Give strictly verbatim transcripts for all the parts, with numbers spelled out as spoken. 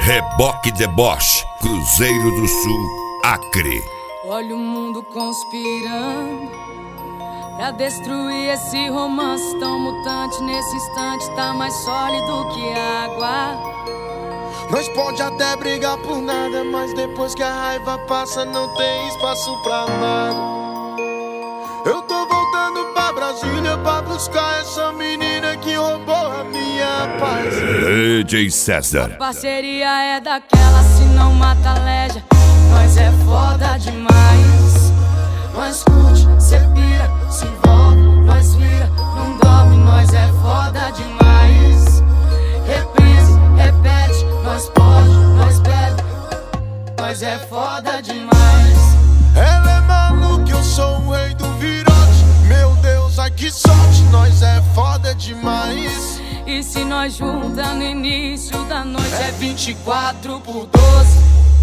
Reboque Deboche, Cruzeiro do Sul, Acre. Olha o mundo conspirando pra destruir esse romance tão mutante. Nesse instante tá mais sólido que água. Nós pode até brigar por nada, mas depois que a raiva passa não tem espaço pra nada. Eu tô voltando pra Brasília pra buscar essa menina que roubou a minha paz. D J César. A parceria é daquela, se não mata leja. Nós é foda demais. Nós curte, cê pira, se envolve, nós vira, não dorme, nós é foda demais. Reprise, repete, nós pode, nós bebe, nós é foda demais. Ela é maluca, eu sou o rei do virote. Meu Deus, ai que sorte, nós é foda demais. E se nós junta no início da noite é vinte e quatro por doze.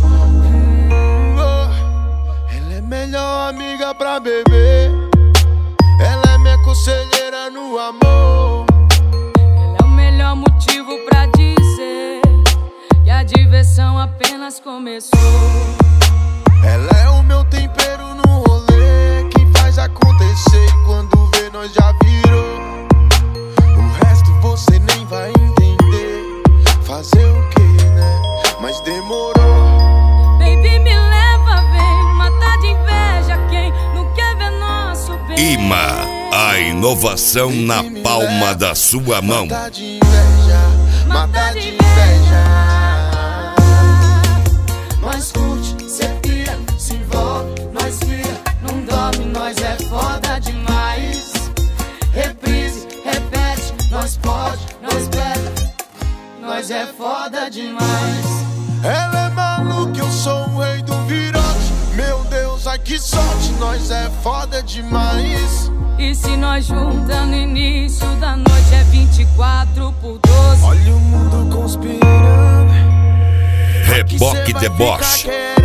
Ela é melhor amiga pra beber. Ela é minha conselheira no amor. Ela é o melhor motivo pra dizer que a diversão apenas começou. Ela é o meu tempero no rolê, quem faz acontecer e quando vê nós já virou. O resto você nem vai entender. Fazer o que, né? Mas demorou. Baby, me leva, vem matar de inveja quem não quer ver nosso bem. I M A, a inovação na palma da sua mão. Matar de inveja, matar de inveja. Nós curte, cê pira, se envolve, nós vira, não dorme, nós é foda demais. Reprise, repete, nós pode, nós bebe, nós é foda demais. Ela é maluca, eu sou o rei do virote. Meu Deus, ai que sorte, nós é foda demais. E se nós junta no início da noite é vinte e quatro por doze. Olha o mundo conspirando. Reboque Deboche.